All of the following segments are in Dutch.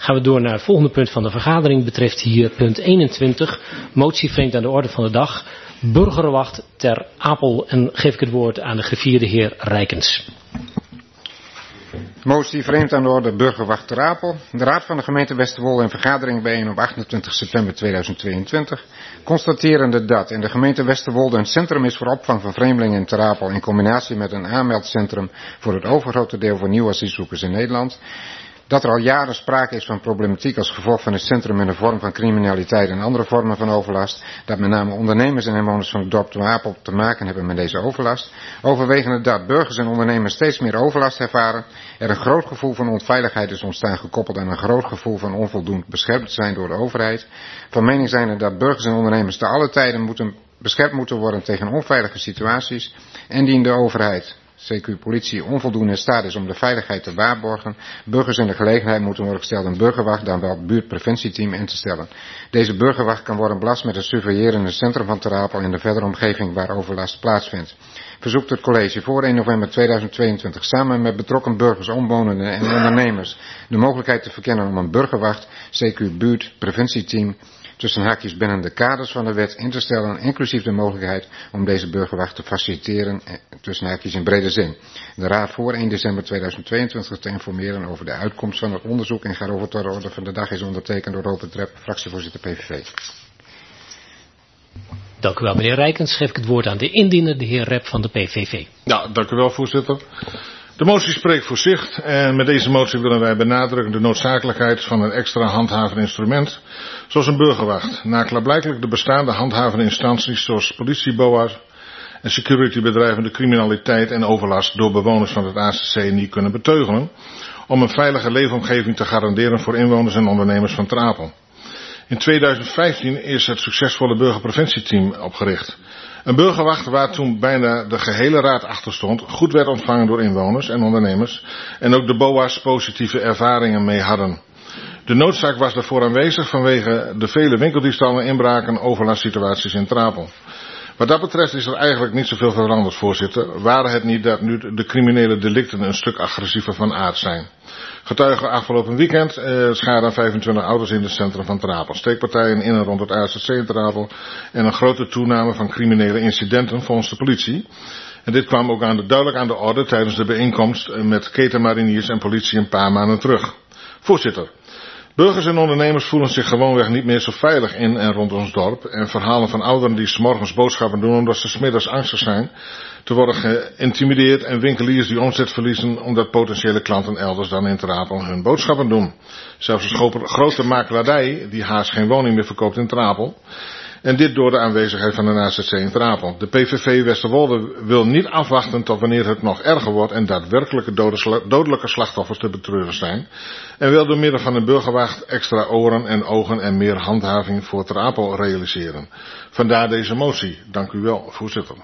Gaan we door naar het volgende punt van de vergadering. Betreft hier punt 21. Motie vreemd aan de orde van de dag. Burgerwacht ter Apel. En geef ik het woord aan de gevierde heer Rijkens. Motie vreemd aan de orde Burgerwacht ter Apel. De Raad van de gemeente Westerwolde in vergadering bijeen op 28 september 2022. Constaterende dat in de gemeente Westerwolde een centrum is voor opvang van vreemdelingen in Ter Apel in combinatie met een aanmeldcentrum voor het overgrote deel van nieuwe asielzoekers in Nederland. Dat er al jaren sprake is van problematiek als gevolg van het centrum in de vorm van criminaliteit en andere vormen van overlast. Dat met name ondernemers en inwoners van het dorp Ter Apel te maken hebben met deze overlast. Overwegende dat burgers en ondernemers steeds meer overlast ervaren. Er een groot gevoel van onveiligheid is ontstaan gekoppeld aan een groot gevoel van onvoldoende beschermd zijn door de overheid. Van mening zijn dat burgers en ondernemers te alle tijden beschermd moeten worden tegen onveilige situaties. En dien de overheid, CQ politie, onvoldoende in staat is om de veiligheid te waarborgen, burgers in de gelegenheid moeten worden gesteld een burgerwacht, dan wel buurtpreventieteam in te stellen. Deze burgerwacht kan worden belast met het surveillerende centrum van Ter Apel in de verdere omgeving waar overlast plaatsvindt. Verzoekt het college voor 1 november 2022 samen met betrokken burgers, omwonenden en ondernemers de mogelijkheid te verkennen om een burgerwacht, CQ buurtpreventieteam, tussen haakjes binnen de kaders van de wet in te stellen, inclusief de mogelijkheid om deze burgerwacht te faciliteren, tussen haakjes in brede zin. De Raad voor 1 december 2022 te informeren over de uitkomst van het onderzoek en gaat over tot de orde van de dag is ondertekend door Robert Rep, fractievoorzitter PVV. Dank u wel, meneer Rijkens. Geef ik het woord aan de indiener, de heer Rep van de PVV. Ja, dank u wel, voorzitter. De motie spreekt voor zich en met deze motie willen wij benadrukken de noodzakelijkheid van een extra handhavend instrument, zoals een burgerwacht, na klaarblijkelijk de bestaande handhavende instanties zoals politie, BOA's en securitybedrijven de criminaliteit en overlast door bewoners van het ACC niet kunnen beteugelen, om een veilige leefomgeving te garanderen voor inwoners en ondernemers van Ter Apel. In 2015 is het succesvolle burgerpreventieteam opgericht. Een burgerwacht waar toen bijna de gehele raad achter stond, goed werd ontvangen door inwoners en ondernemers en ook de BOA's positieve ervaringen mee hadden. De noodzaak was daarvoor aanwezig vanwege de vele winkeldiefstallen, inbraken, overlastsituaties in Ter Apel. Wat dat betreft is er eigenlijk niet zoveel veranderd, voorzitter, waren het niet dat nu de criminele delicten een stuk agressiever van aard zijn. Getuigen afgelopen weekend schade aan 25 auto's in het centrum van Ter Apel. Steekpartijen in en rond het ACC in Ter Apel en een grote toename van criminele incidenten volgens de politie. En dit kwam ook duidelijk aan de orde tijdens de bijeenkomst met ketenmariniers en politie een paar maanden terug. Voorzitter, burgers en ondernemers voelen zich gewoonweg niet meer zo veilig in en rond ons dorp. En verhalen van ouderen die 's morgens boodschappen doen omdat ze 's middags angstig zijn te worden geïntimideerd en winkeliers die omzet verliezen omdat potentiële klanten elders dan in Ter Apel hun boodschappen doen. Zelfs een grote makelaardij die haast geen woning meer verkoopt in Ter Apel. En dit door de aanwezigheid van een ACC in Ter Apel. De PVV Westerwolde wil niet afwachten tot wanneer het nog erger wordt en daadwerkelijke dodelijke slachtoffers te betreuren zijn. En wil door middel van een burgerwacht extra oren en ogen en meer handhaving voor Ter Apel realiseren. Vandaar deze motie. Dank u wel, voorzitter.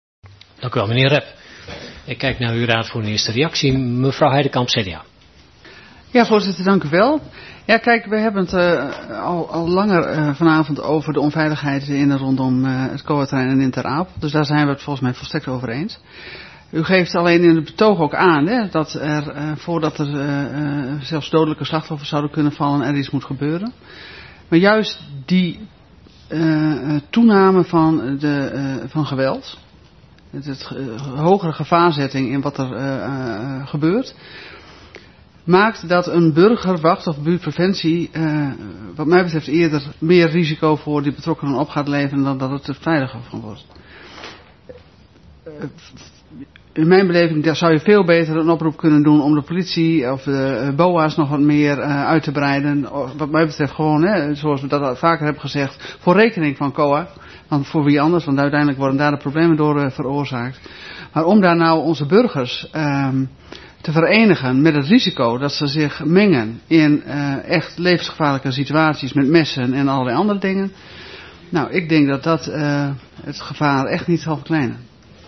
Dank u wel, meneer Rep. Ik kijk naar uw raad voor een eerste reactie. Mevrouw Heidekamp, CDA. Ja, voorzitter, dank u wel. Ja, kijk, we hebben het al langer vanavond over de onveiligheid in en rondom het COA-terrein en in Ter Apel. Dus daar zijn we het volgens mij volstrekt over eens. U geeft alleen in het betoog ook aan dat er, voordat er zelfs dodelijke slachtoffers zouden kunnen vallen, er iets moet gebeuren. Maar juist die toename van geweld, het hogere gevaarzetting in wat er gebeurt, maakt dat een burgerwacht of buurtpreventie wat mij betreft eerder meer risico voor die betrokkenen op gaat leveren dan dat het er veiliger van wordt. In mijn beleving daar zou je veel beter een oproep kunnen doen om de politie of de BOA's nog wat meer uit te breiden. Wat mij betreft gewoon, zoals we dat al vaker hebben gezegd, voor rekening van COA. Want voor wie anders, want uiteindelijk worden daar de problemen door veroorzaakt. Maar om daar nou onze burgers te verenigen met het risico dat ze zich mengen in echt levensgevaarlijke situaties met messen en allerlei andere dingen. Nou, ik denk dat dat het gevaar echt niet zal verkleinen.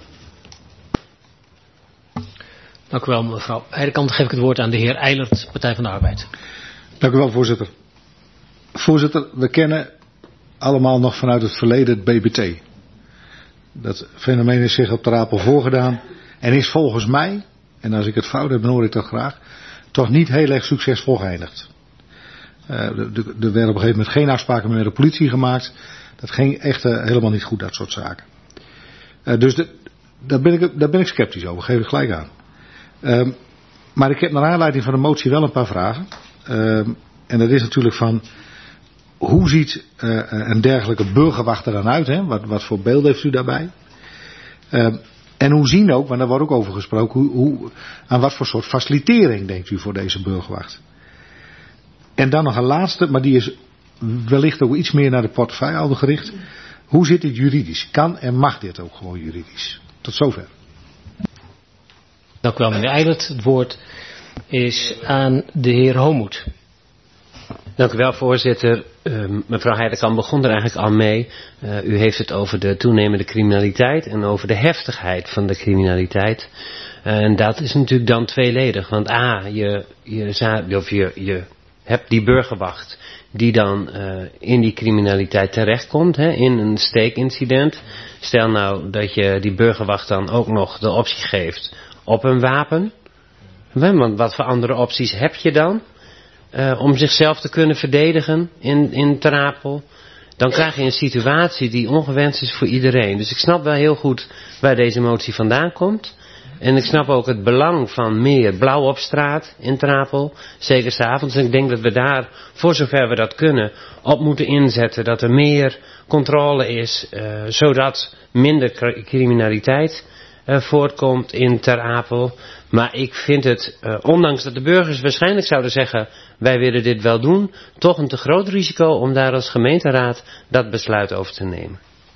Dank u wel, mevrouw Heidekamp. Dan geef ik het woord aan de heer Eilert, Partij van de Arbeid. Dank u wel, voorzitter. Voorzitter, we kennen allemaal nog vanuit het verleden het BBT. Dat fenomeen is zich op Ter Apel voorgedaan en is volgens mij, en als ik het fout heb, dan hoor ik dat graag, toch niet heel erg succesvol geëindigd. Er werden op een gegeven moment geen afspraken meer met de politie gemaakt. Dat ging echt helemaal niet goed, dat soort zaken. Dus daar ben ik sceptisch over, geef ik gelijk aan. Maar ik heb naar aanleiding van de motie wel een paar vragen. En dat is natuurlijk van, hoe ziet een dergelijke burgerwacht er dan uit? Hè? Wat voor beeld heeft u daarbij? En hoe zien ook, want daar wordt ook over gesproken, aan wat voor soort facilitering denkt u voor deze burgerwacht? En dan nog een laatste, maar die is wellicht ook iets meer naar de portefeuille gericht. Hoe zit dit juridisch? Kan en mag dit ook gewoon juridisch? Tot zover. Dank u wel, meneer Eilert. Het woord is aan de heer Homoet. Dank u wel, voorzitter. Mevrouw Heidekamp begon er eigenlijk al mee. U heeft het over de toenemende criminaliteit en over de heftigheid van de criminaliteit. En dat is natuurlijk dan tweeledig. Want je hebt die burgerwacht die dan in die criminaliteit terechtkomt, in een steekincident. Stel nou dat je die burgerwacht dan ook nog de optie geeft op een wapen. Want wat voor andere opties heb je dan? Om zichzelf te kunnen verdedigen in Ter Apel. Dan krijg je een situatie die ongewenst is voor iedereen. Dus ik snap wel heel goed waar deze motie vandaan komt. En ik snap ook het belang van meer blauw op straat in Ter Apel. Zeker 's avonds. En ik denk dat we daar, voor zover we dat kunnen, op moeten inzetten. Dat er meer controle is. Zodat minder criminaliteit voortkomt in Ter Apel. Maar ik vind het, ondanks dat de burgers waarschijnlijk zouden zeggen, wij willen dit wel doen, toch een te groot risico om daar als gemeenteraad dat besluit over te nemen.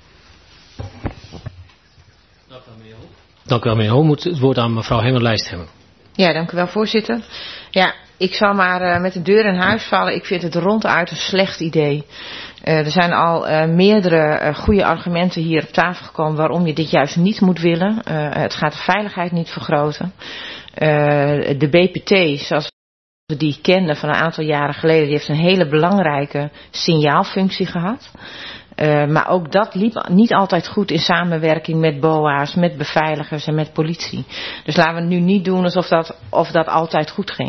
Dank u wel, meneer Homoet. Het woord aan mevrouw Hengel-Lijsthemmer. Ja, dank u wel, voorzitter. Ja, ik zal maar met de deur in huis vallen. Ik vind het ronduit een slecht idee. Er zijn al meerdere goede argumenten hier op tafel gekomen waarom je dit juist niet moet willen. Het gaat de veiligheid niet vergroten. De BPT, zoals we die kenden van een aantal jaren geleden, die heeft een hele belangrijke signaalfunctie gehad. Maar ook dat liep niet altijd goed in samenwerking met BOA's, met beveiligers en met politie. Dus laten we het nu niet doen alsof dat altijd goed ging.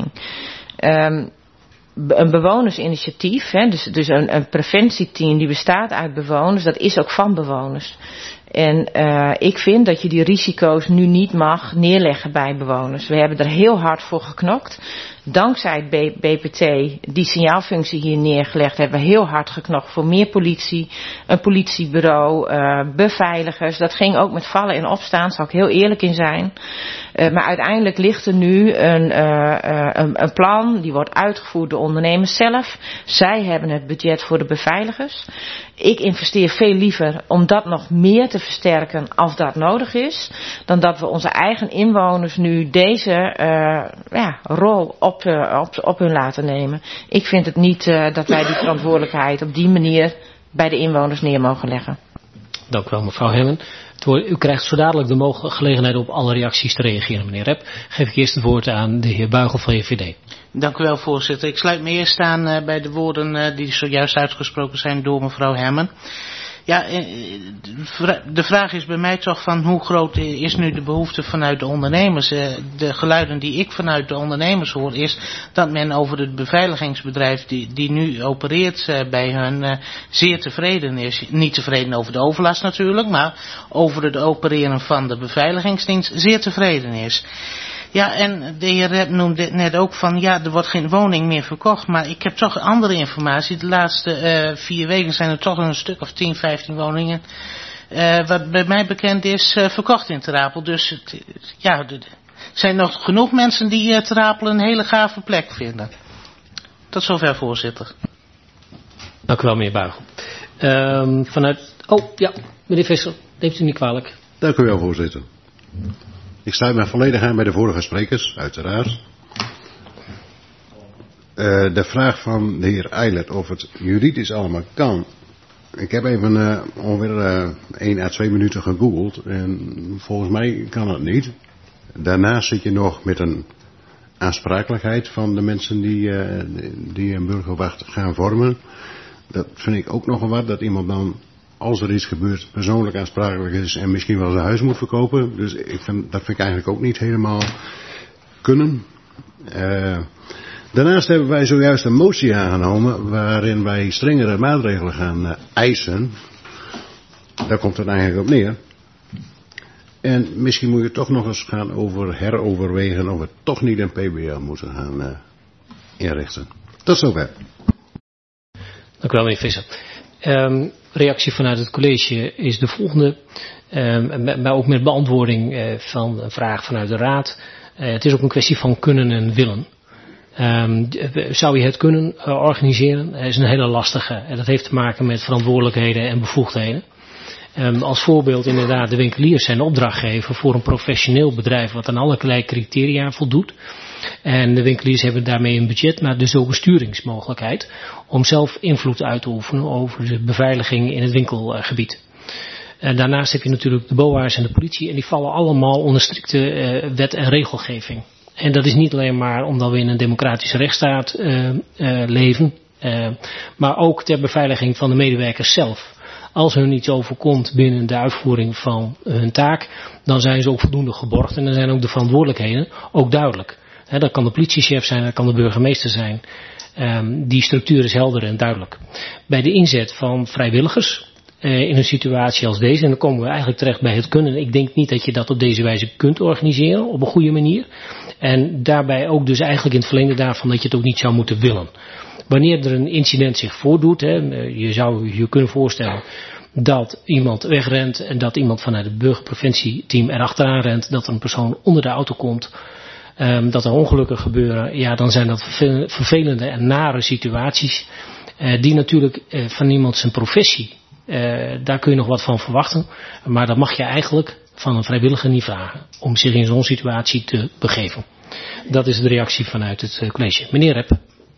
Een bewonersinitiatief, dus een preventieteam die bestaat uit bewoners, dat is ook van bewoners. En ik vind dat je die risico's nu niet mag neerleggen bij bewoners. We hebben er heel hard voor geknokt. Dankzij het BPT die signaalfunctie hier neergelegd hebben we heel hard geknokt voor meer politie, een politiebureau, beveiligers. Dat ging ook met vallen en opstaan, daar zal ik heel eerlijk in zijn. Maar uiteindelijk ligt er nu een plan, die wordt uitgevoerd door ondernemers zelf. Zij hebben het budget voor de beveiligers. Ik investeer veel liever om dat nog meer te versterken als dat nodig is, dan dat we onze eigen inwoners nu deze rol op hun laten nemen. Ik vind het niet dat wij die verantwoordelijkheid op die manier bij de inwoners neer mogen leggen. Dank u wel, mevrouw Hemmen. U krijgt zo dadelijk de gelegenheid op alle reacties te reageren, meneer Rep. Geef ik eerst het woord aan de heer Buigel van VVD. Dank u wel, voorzitter. Ik sluit me eerst aan bij de woorden die zojuist uitgesproken zijn door mevrouw Hemmen. Ja, de vraag is bij mij toch van hoe groot is nu de behoefte vanuit de ondernemers. De geluiden die ik vanuit de ondernemers hoor is dat men over het beveiligingsbedrijf die nu opereert bij hun zeer tevreden is. Niet tevreden over de overlast natuurlijk, maar over het opereren van de beveiligingsdienst zeer tevreden is. Ja, en de heer Rep noemde net ook van, ja, er wordt geen woning meer verkocht. Maar ik heb toch andere informatie. De laatste 4 weken zijn er toch een stuk of 10, 15 woningen, wat bij mij bekend is, verkocht in Ter Apel. Dus er zijn nog genoeg mensen die Ter Apel een hele gave plek vinden. Tot zover, voorzitter. Dank u wel, meneer Buigel. Meneer Visser, neemt u niet kwalijk. Dank u wel, voorzitter. Ik sluit me volledig aan bij de vorige sprekers, uiteraard. De vraag van de heer Eilert of het juridisch allemaal kan. Ik heb even ongeveer 1 à 2 minuten gegoogeld en volgens mij kan het niet. Daarnaast zit je nog met een aansprakelijkheid van de mensen die een burgerwacht gaan vormen. Dat vind ik ook nog wat, dat iemand dan, als er iets gebeurt, persoonlijk aansprakelijk is en misschien wel zijn huis moet verkopen. Dus dat vind ik eigenlijk ook niet helemaal kunnen. Daarnaast hebben wij zojuist een motie aangenomen waarin wij strengere maatregelen gaan eisen. Daar komt het eigenlijk op neer. En misschien moet je toch nog eens gaan heroverwegen of we toch niet een PBL moeten gaan inrichten. Tot zover. Dank u wel, meneer Visser. Reactie vanuit het college is de volgende. Maar ook met beantwoording van een vraag vanuit de raad. Het is ook een kwestie van kunnen en willen. Zou je het kunnen organiseren? Dat is een hele lastige. En dat heeft te maken met verantwoordelijkheden en bevoegdheden. Als voorbeeld inderdaad, de winkeliers zijn opdrachtgever voor een professioneel bedrijf wat aan allerlei criteria voldoet. En de winkeliers hebben daarmee een budget, maar dus ook een sturingsmogelijkheid om zelf invloed uit te oefenen over de beveiliging in het winkelgebied. Daarnaast heb je natuurlijk de BOA's en de politie en die vallen allemaal onder strikte wet en regelgeving. En dat is niet alleen maar omdat we in een democratische rechtsstaat leven, maar ook ter beveiliging van de medewerkers zelf. Als hun iets overkomt binnen de uitvoering van hun taak, dan zijn ze ook voldoende geborgd en dan zijn ook de verantwoordelijkheden ook duidelijk. Dat kan de politiechef zijn, dat kan de burgemeester zijn. Die structuur is helder en duidelijk. Bij de inzet van vrijwilligers in een situatie als deze, en dan komen we eigenlijk terecht bij het kunnen. Ik denk niet dat je dat op deze wijze kunt organiseren op een goede manier. En daarbij ook dus eigenlijk in het verlengde daarvan dat je het ook niet zou moeten willen. Wanneer er een incident zich voordoet, je zou je kunnen voorstellen dat iemand wegrent en dat iemand vanuit het burgerpreventieteam erachteraan rent, dat er een persoon onder de auto komt, dat er ongelukken gebeuren, ja, dan zijn dat vervelende en nare situaties die natuurlijk van iemand zijn professie, daar kun je nog wat van verwachten, maar dat mag je eigenlijk van een vrijwilliger niet vragen om zich in zo'n situatie te begeven. Dat is de reactie vanuit het college. Meneer Rep.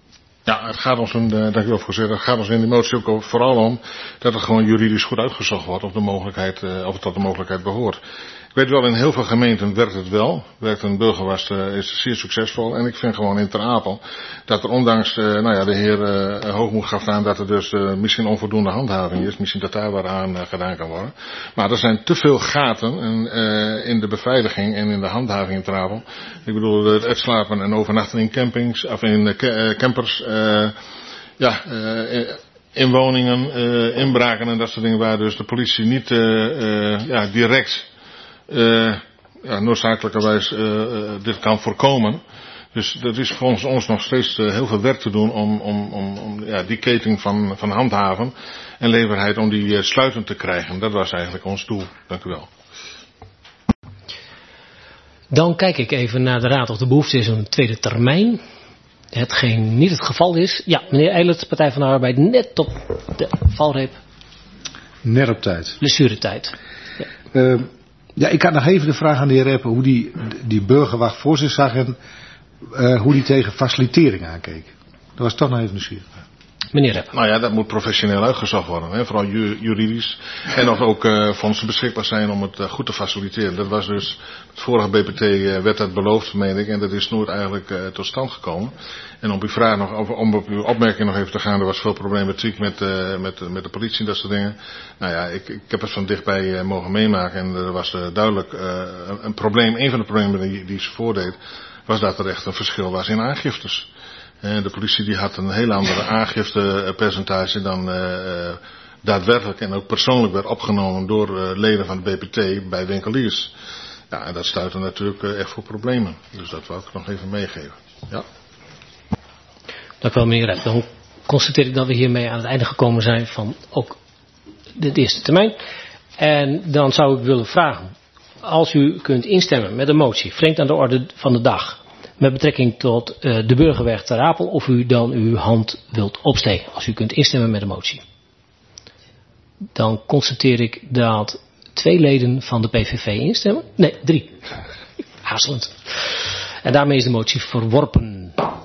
Ja, het gaat ons, dank u wel voorzitter, het gaat ons in die motie ook vooral om dat het gewoon juridisch goed uitgezocht wordt of het tot de mogelijkheid behoort. Ik weet wel, in heel veel gemeenten werkt het wel. Werkt een burgerwacht is zeer succesvol. En ik vind gewoon in Ter Apel dat er ondanks, de heer Hoogmoed gaf aan dat er dus misschien onvoldoende handhaving is. Misschien dat daar wat aan gedaan kan worden. Maar er zijn te veel gaten in de beveiliging en in de handhaving in Ter Apel. Ik bedoel, het slapen en overnachten in campings, of in campers, in woningen, inbraken en dat soort dingen waar dus de politie niet direct noodzakelijkerwijs dit kan voorkomen. Dus dat is volgens ons nog steeds heel veel werk te doen om die keten van handhaven en leverheid om die sluitend te krijgen. Dat was eigenlijk ons doel. Dank u wel. Dan kijk ik even naar de raad of de behoefte is om een tweede termijn. Hetgeen niet het geval is. Ja, meneer Eilert, Partij van de Arbeid, net op de valreep. Net op tijd. Blessuretijd. Ja. Ik had nog even de vraag aan de heer Reppen hoe die burgerwacht voor zich zag en hoe die tegen facilitering aankeek. Dat was toch nog even nieuwsgierig. Meneer Reppen. Nou ja, dat moet professioneel uitgezocht worden. Hè? Vooral juridisch. En of ook fondsen beschikbaar zijn om het goed te faciliteren. Dat was dus, het vorige BPT werd dat beloofd, meen ik. En dat is nooit eigenlijk tot stand gekomen. En om uw vraag nog, om op uw opmerking nog even te gaan. Er was veel problematiek met de politie en dat soort dingen. Nou ja, ik heb het van dichtbij mogen meemaken. En er was duidelijk een probleem. Een van de problemen die ze voordeed, was dat er echt een verschil was in aangiftes. De politie die had een heel andere aangiftepercentage dan daadwerkelijk en ook persoonlijk werd opgenomen door leden van de BPT bij winkeliers. Ja, en dat stuitte natuurlijk echt voor problemen. Dus dat wil ik nog even meegeven. Ja. Dank u wel, meneer Rep. Dan constateer ik dat we hiermee aan het einde gekomen zijn van ook de eerste termijn. En dan zou ik willen vragen, als u kunt instemmen met een motie, vreemd aan de orde van de dag, met betrekking tot de burgerweg Ter Apel, of u dan uw hand wilt opsteken. Als u kunt instemmen met de motie. Dan constateer ik dat 2 leden van de PVV instemmen. Nee, 3. Haastelend. En daarmee is de motie verworpen.